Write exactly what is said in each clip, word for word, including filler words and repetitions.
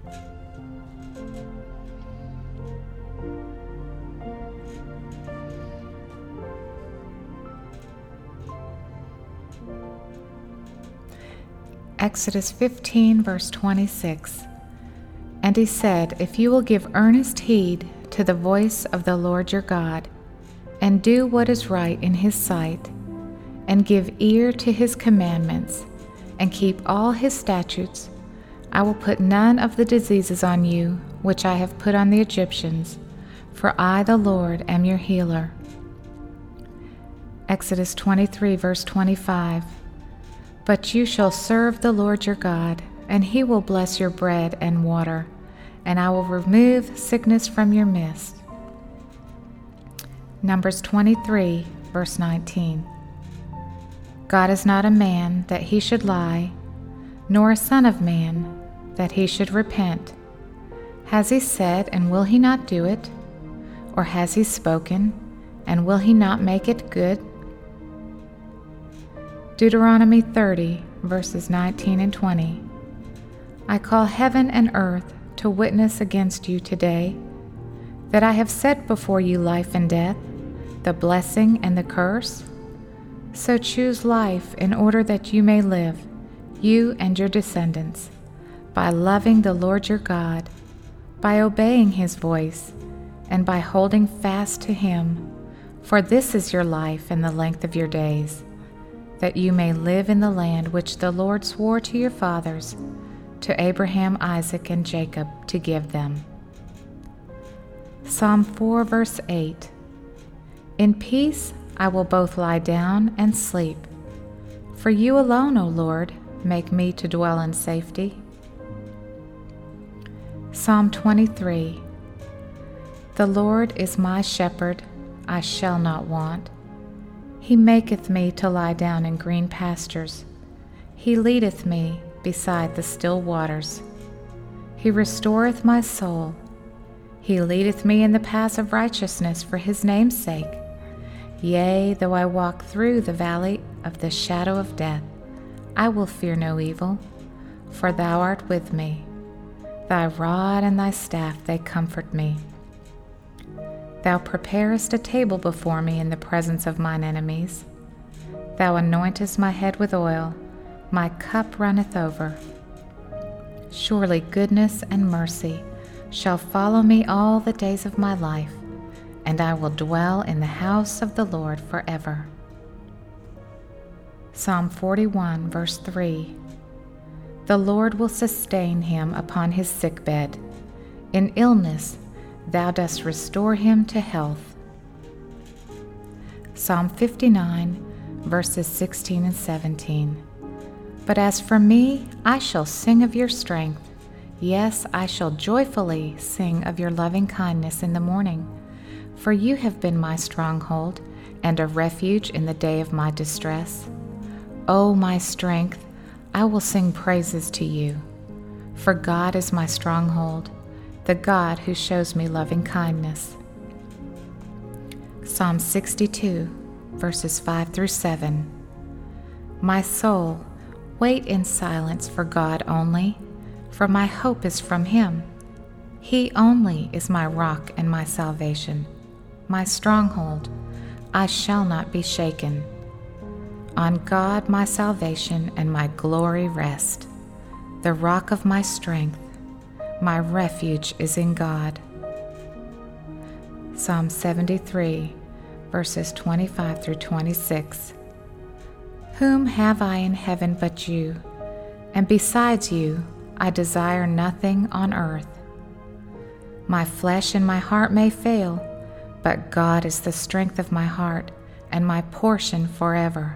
Exodus fifteen, verse twenty-six. And he said, if you will give earnest heed to the voice of the Lord your God, and do what is right in his sight, and give ear to his commandments, and keep all his statutes, I will put none of the diseases on you which I have put on the Egyptians, for I, the Lord, am your healer. Exodus twenty-three, verse twenty-five. But you shall serve the Lord your God, and he will bless your bread and water, and I will remove sickness from your midst. Numbers twenty-three, verse nineteen. God is not a man that he should lie, nor a son of man that he should repent. Has he said, and will he not do it? Or has he spoken, and will he not make it good? Deuteronomy thirty, verses nineteen and twenty. I call heaven and earth to witness against you today, that I have set before you life and death, the blessing and the curse. So choose life in order that you may live, you and your descendants, by loving the Lord your God, by obeying his voice, and by holding fast to him. For this is your life and the length of your days, that you may live in the land which the Lord swore to your fathers, to Abraham, Isaac, and Jacob, to give them. Psalm four, verse eight. In peace I will both lie down and sleep. For you alone, O Lord, make me to dwell in safety. Psalm twenty-three. The Lord is my shepherd, I shall not want. He maketh me to lie down in green pastures. He leadeth me beside the still waters. He restoreth my soul. He leadeth me in the paths of righteousness for his name's sake. Yea, though I walk through the valley of the shadow of death, I will fear no evil, for thou art with me. Thy rod and thy staff, they comfort me. Thou preparest a table before me in the presence of mine enemies. Thou anointest my head with oil, my cup runneth over. Surely goodness and mercy shall follow me all the days of my life, and I will dwell in the house of the Lord forever. Psalm forty-one, verse three. The Lord will sustain him upon his sickbed. In illness thou dost restore him to health. Psalm fifty-nine, verses sixteen and seventeen. But as for me, I shall sing of your strength. Yes, I shall joyfully sing of your loving kindness in the morning. For you have been my stronghold and a refuge in the day of my distress. O my strength, I will sing praises to you. For God is my stronghold, the God who shows me loving kindness. Psalm sixty-two, verses five through seven. My soul, wait in silence for God only, for my hope is from him. He only is my rock and my salvation, my stronghold. I shall not be shaken. On God my salvation and my glory rest. The rock of my strength, my refuge is in God. Psalm seventy-three, verses twenty-five through twenty-six. Whom have I in heaven but you? And besides you, I desire nothing on earth. My flesh and my heart may fail, but God is the strength of my heart and my portion forever.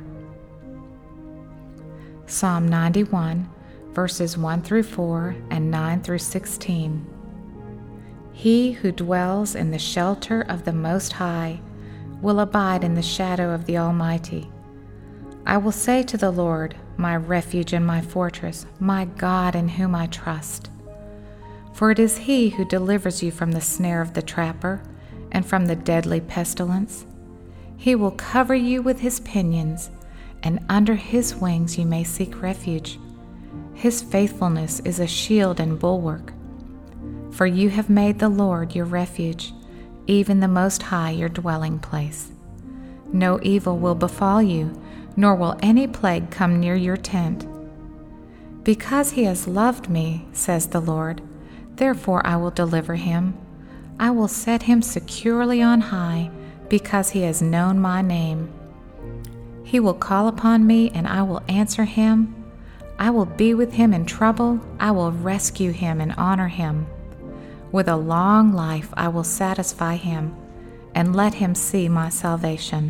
Psalm ninety-one, verses one through four and nine through sixteen. He who dwells in the shelter of the Most High will abide in the shadow of the Almighty. I will say to the Lord, my refuge and my fortress, my God in whom I trust. For it is he who delivers you from the snare of the trapper and from the deadly pestilence. He will cover you with his pinions, and under his wings you may seek refuge. His faithfulness is a shield and bulwark. for you have made the Lord your refuge, even the Most High your dwelling place. No evil will befall you, nor will any plague come near your tent. Because he has loved me, says the Lord, therefore I will deliver him. I will set him securely on high, because he has known my name. He will call upon me, and I will answer him. I will be with him in trouble. I will rescue him and honor him. With a long life I will satisfy him, and let him see my salvation.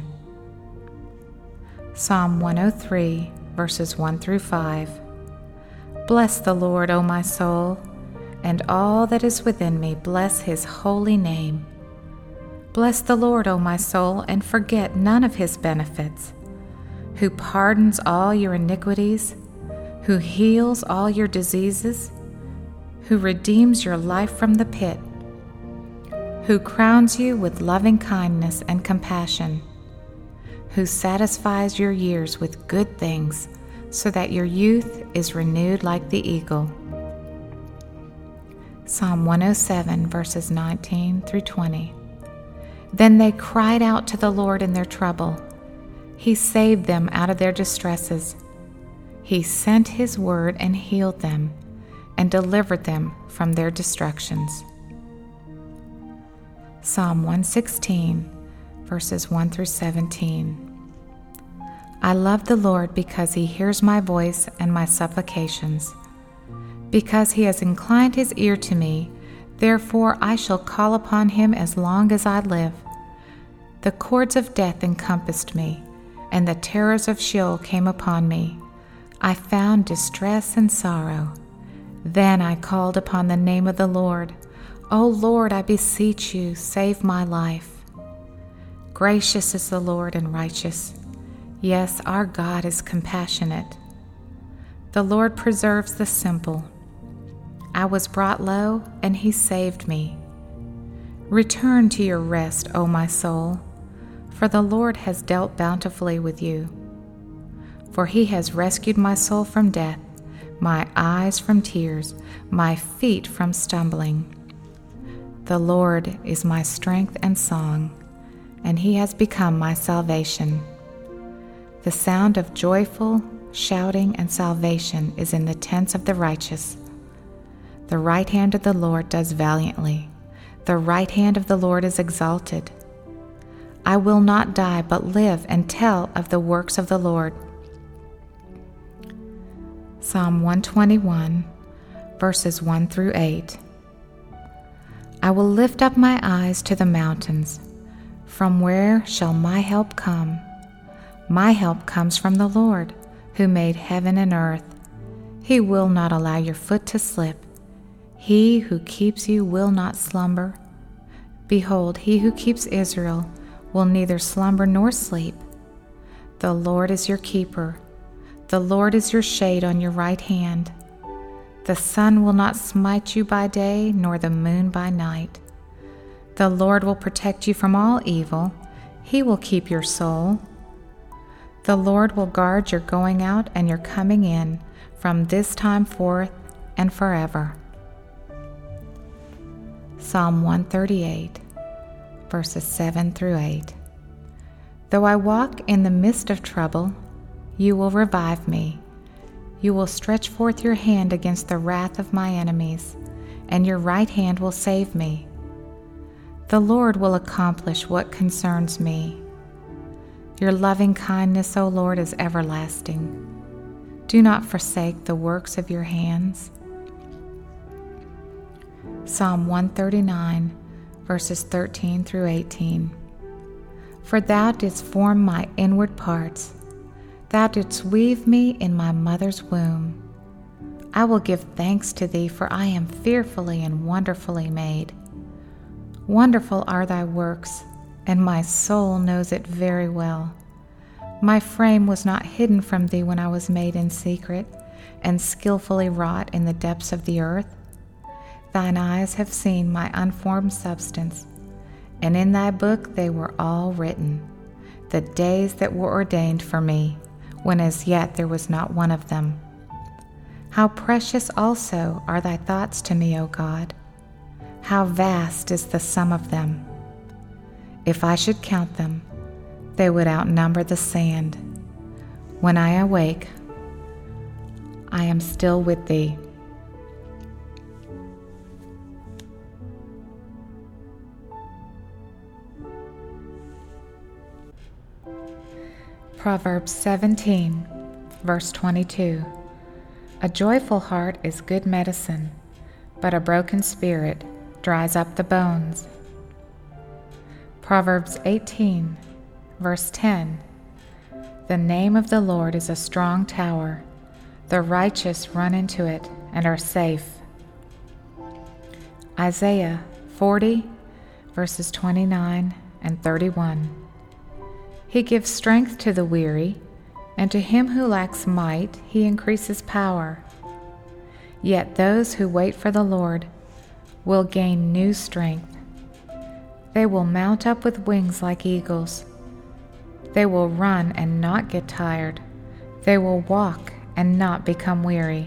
Psalm one oh three, verses one through five. Bless the Lord, O my soul, and all that is within me, bless his holy name. Bless the Lord, O my soul, and forget none of his benefits, who pardons all your iniquities, who heals all your diseases, who redeems your life from the pit, who crowns you with loving kindness and compassion, who satisfies your years with good things, so that your youth is renewed like the eagle. Psalm one oh seven, verses nineteen through twenty. Then they cried out to the Lord in their trouble. He saved them out of their distresses. He sent his word and healed them, and delivered them from their destructions. Psalm one sixteen, verses one through seventeen. I love the Lord because he hears my voice and my supplications. Because he has inclined his ear to me, therefore I shall call upon him as long as I live. The cords of death encompassed me, and the terrors of Sheol came upon me. I found distress and sorrow. Then I called upon the name of the Lord. O Lord, I beseech you, save my life. Gracious is the Lord and righteous. Yes, our God is compassionate. The Lord preserves the simple. I was brought low, and he saved me. Return to your rest, O my soul, for the Lord has dealt bountifully with you. For he has rescued my soul from death, my eyes from tears, my feet from stumbling. The Lord is my strength and song, and he has become my salvation. The sound of joyful shouting and salvation is in the tents of the righteous. The right hand of the Lord does valiantly. The right hand of the Lord is exalted. I will not die, but live and tell of the works of the Lord. Psalm one twenty-one, verses one through eight. I will lift up my eyes to the mountains. From where shall my help come? My help comes from the Lord, who made heaven and earth. He will not allow your foot to slip. He who keeps you will not slumber. Behold, he who keeps Israel will neither slumber nor sleep. The Lord is your keeper. The Lord is your shade on your right hand. The sun will not smite you by day, nor the moon by night. The Lord will protect you from all evil. He will keep your soul. The Lord will guard your going out and your coming in from this time forth and forever. Psalm one thirty-eight, verses seven through eight. Though I walk in the midst of trouble, you will revive me. You will stretch forth your hand against the wrath of my enemies, and your right hand will save me. The Lord will accomplish what concerns me. Your loving kindness, O Lord, is everlasting. Do not forsake the works of your hands. Psalm one thirty-nine, verses thirteen through eighteen. For thou didst form my inward parts. Thou didst weave me in my mother's womb. I will give thanks to thee, for I am fearfully and wonderfully made. Wonderful are thy works, and my soul knows it very well. My frame was not hidden from thee when I was made in secret, and skillfully wrought in the depths of the earth. Thine eyes have seen my unformed substance, and in thy book they were all written, the days that were ordained for me, when as yet there was not one of them. How precious also are thy thoughts to me, O God! How vast is the sum of them! If I should count them, they would outnumber the sand. When I awake, I am still with thee. Proverbs seventeen, verse twenty-two. A joyful heart is good medicine, but a broken spirit dries up the bones. Proverbs eighteen, verse ten. The name of the Lord is a strong tower. The righteous run into it and are safe. Isaiah forty, verses twenty-nine and thirty-one. He gives strength to the weary, and to him who lacks might he increases power. Yet those who wait for the Lord will gain new strength. They will mount up with wings like eagles. They will run and not get tired. They will walk and not become weary.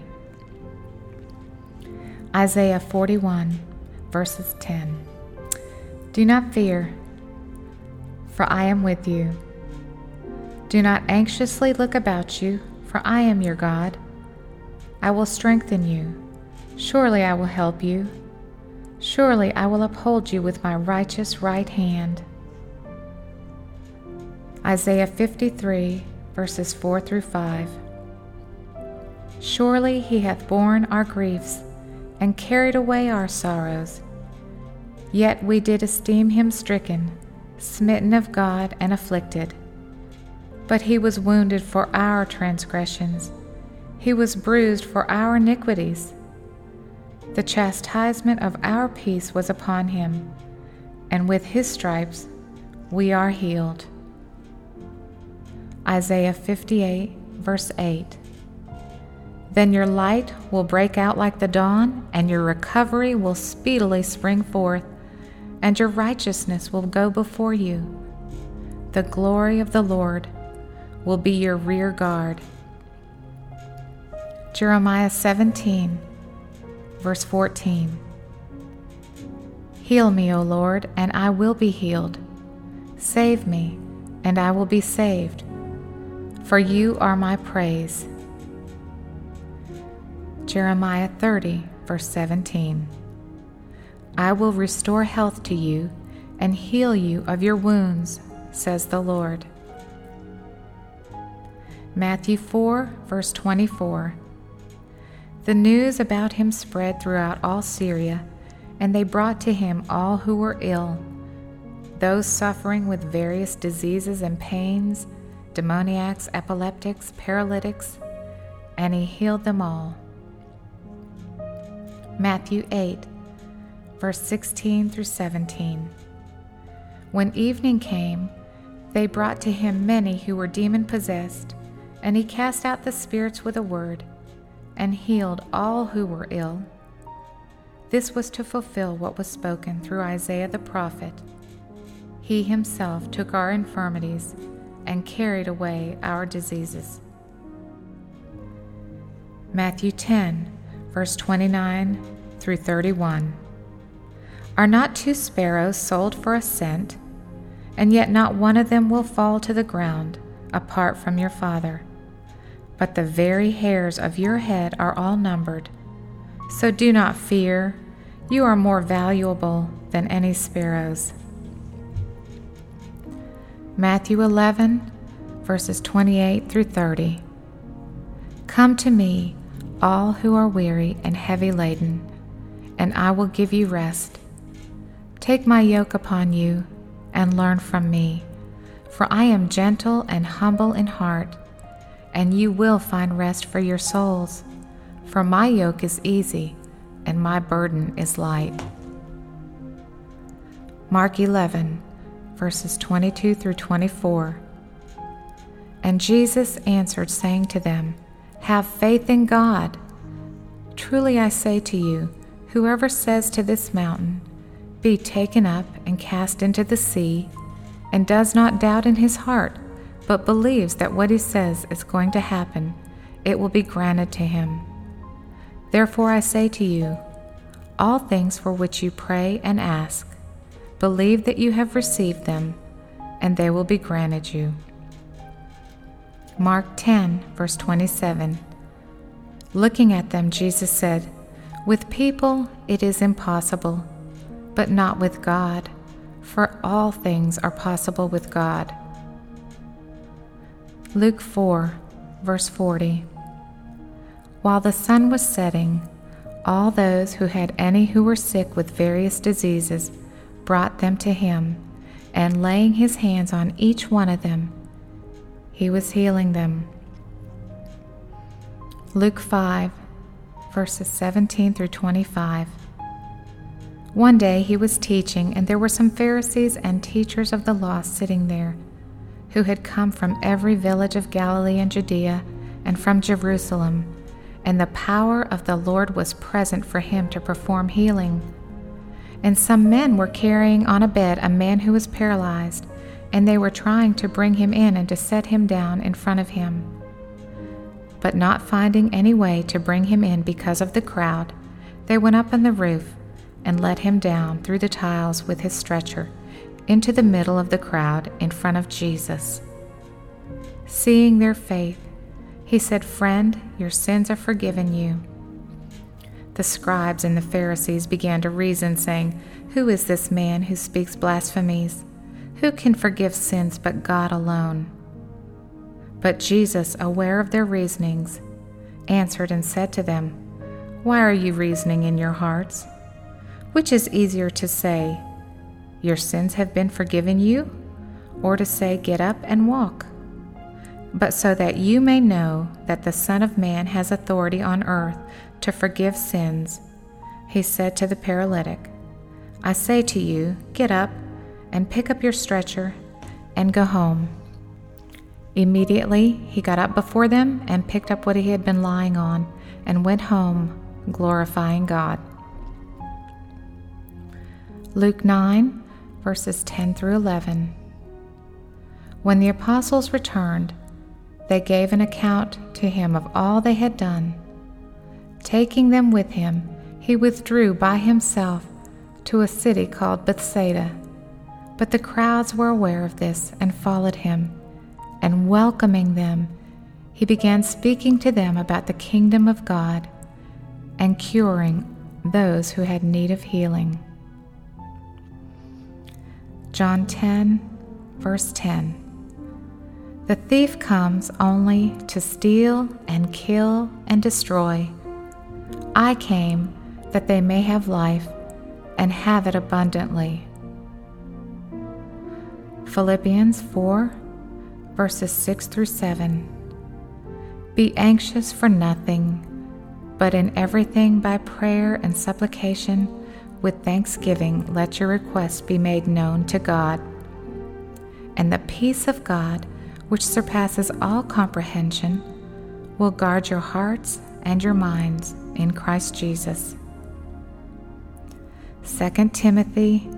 Isaiah forty-one, verses ten. Do not fear, for I am with you. Do not anxiously look about you, for I am your God. I will strengthen you. Surely I will help you. Surely I will uphold you with my righteous right hand. Isaiah fifty-three, verses four through five. Surely he hath borne our griefs, and carried away our sorrows. Yet we did esteem him stricken, smitten of God, and afflicted. But he was wounded for our transgressions. He was bruised for our iniquities. The chastisement of our peace was upon him, and with his stripes we are healed. Isaiah fifty-eight, verse eight. Then your light will break out like the dawn, and your recovery will speedily spring forth, and your righteousness will go before you. The glory of the Lord will be your rear guard. Jeremiah seventeen, verse fourteen. Heal me, O Lord, and I will be healed. Save me, and I will be saved, for you are my praise. Jeremiah thirty, verse seventeen. I will restore health to you and heal you of your wounds, says the Lord. Matthew four, verse twenty-four. The news about him spread throughout all Syria, and they brought to him all who were ill, those suffering with various diseases and pains, demoniacs, epileptics, paralytics, and he healed them all. Matthew eight, verse sixteen through seventeen. When evening came, they brought to him many who were demon-possessed, and he cast out the spirits with a word, and healed all who were ill. This was to fulfill what was spoken through Isaiah the prophet. He himself took our infirmities and carried away our diseases. Matthew ten, verse twenty-nine through thirty-one. Are not two sparrows sold for a cent, and yet not one of them will fall to the ground apart from your Father? But the very hairs of your head are all numbered. So do not fear, you are more valuable than any sparrows. Matthew eleven, verses twenty-eight through thirty. Come to me, all who are weary and heavy laden, and I will give you rest. Take my yoke upon you and learn from me, for I am gentle and humble in heart, and you will find rest for your souls. For my yoke is easy, and my burden is light. Mark eleven, verses twenty-two through twenty-four. And Jesus answered, saying to them, Have faith in God. Truly I say to you, whoever says to this mountain, Be taken up and cast into the sea, and does not doubt in his heart, but believes that what he says is going to happen, it will be granted to him. Therefore I say to you, all things for which you pray and ask. Believe that you have received them, and they will be granted you. Mark ten, verse twenty-seven. Looking at them, Jesus said, "With people it is impossible, but not with God, for all things are possible with God." Luke four, verse forty. While the sun was setting, all those who had any who were sick with various diseases brought them to him, and laying his hands on each one of them, he was healing them. Luke five, verses seventeen through twenty-five. One day he was teaching, and there were some Pharisees and teachers of the law sitting there, who had come from every village of Galilee and Judea and from Jerusalem, and the power of the Lord was present for him to perform healing. And some men were carrying on a bed a man who was paralyzed, and they were trying to bring him in and to set him down in front of him. But not finding any way to bring him in because of the crowd, they went up on the roof and let him down through the tiles with his stretcher into the middle of the crowd in front of Jesus. Seeing their faith, he said, "Friend, your sins are forgiven you." The scribes and the Pharisees began to reason, saying, "Who is this man who speaks blasphemies? Who can forgive sins but God alone?" But Jesus, aware of their reasonings, answered and said to them, "Why are you reasoning in your hearts? Which is easier to say, 'Your sins have been forgiven you,' or to say, 'Get up and walk'? But so that you may know that the Son of Man has authority on earth to forgive sins," he said to the paralytic, "I say to you, get up and pick up your stretcher and go home." Immediately he got up before them and picked up what he had been lying on and went home, glorifying God. Luke nine, verses ten through eleven. When the apostles returned, they gave an account to him of all they had done. Taking them with him, he withdrew by himself to a city called Bethsaida. But the crowds were aware of this and followed him, and welcoming them, he began speaking to them about the kingdom of God and curing those who had need of healing. John ten, verse ten. The thief comes only to steal and kill and destroy. I came that they may have life and have it abundantly. Philippians four, verses six through seven. Be anxious for nothing, but in everything by prayer and supplication with thanksgiving let your requests be made known to God. And the peace of God, which surpasses all comprehension, will guard your hearts and your minds in Christ Jesus. Second Timothy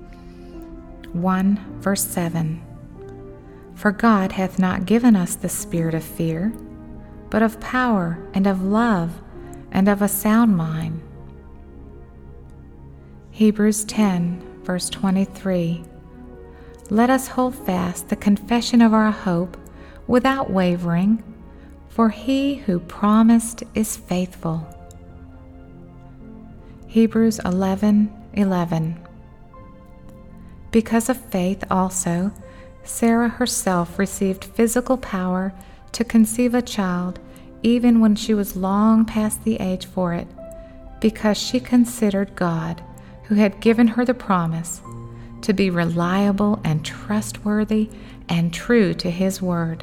one, verse seven. For God hath not given us the spirit of fear, but of power and of love and of a sound mind. Hebrews ten, verse twenty-three. Let us hold fast the confession of our hope without wavering, for he who promised is faithful. Hebrews eleven, eleven. Because of faith also, Sarah herself received physical power to conceive a child even when she was long past the age for it, because she considered God, who had given her the promise, to be reliable and trustworthy and true to his word.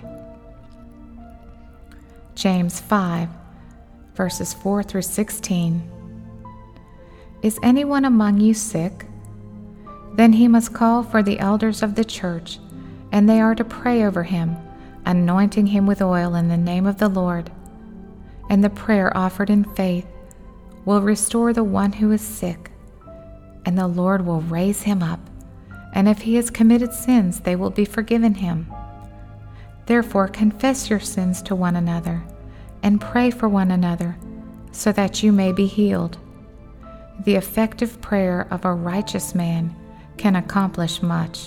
James five, verses four through sixteen. Is anyone among you sick? Then he must call for the elders of the church, and they are to pray over him, anointing him with oil in the name of the Lord. And the prayer offered in faith will restore the one who is sick, and the Lord will raise him up. And if he has committed sins, they will be forgiven him. Therefore confess your sins to one another, and pray for one another, so that you may be healed. The effective prayer of a righteous man can accomplish much.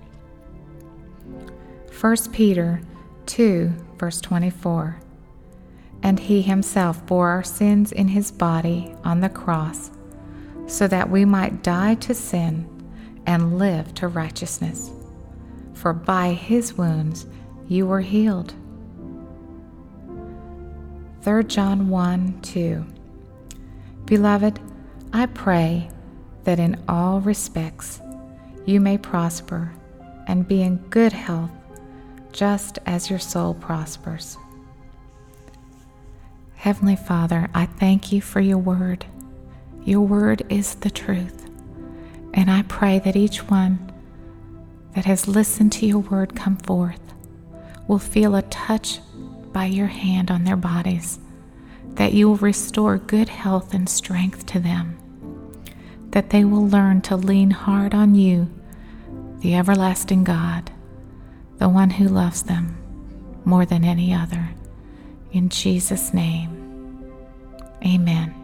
First Peter two, verse twenty-four. And he himself bore our sins in his body on the cross, so that we might die to sin and live to righteousness. For by his wounds you were healed. Third John one, two. Beloved, I pray that in all respects you may prosper and be in good health, just as your soul prospers. Heavenly Father, I thank you for your word. Your word is the truth. And I pray that each one that has listened to your word come forth will feel a touch by your hand on their bodies, that you will restore good health and strength to them, that they will learn to lean hard on you, the everlasting God, the one who loves them more than any other. In Jesus' name, amen.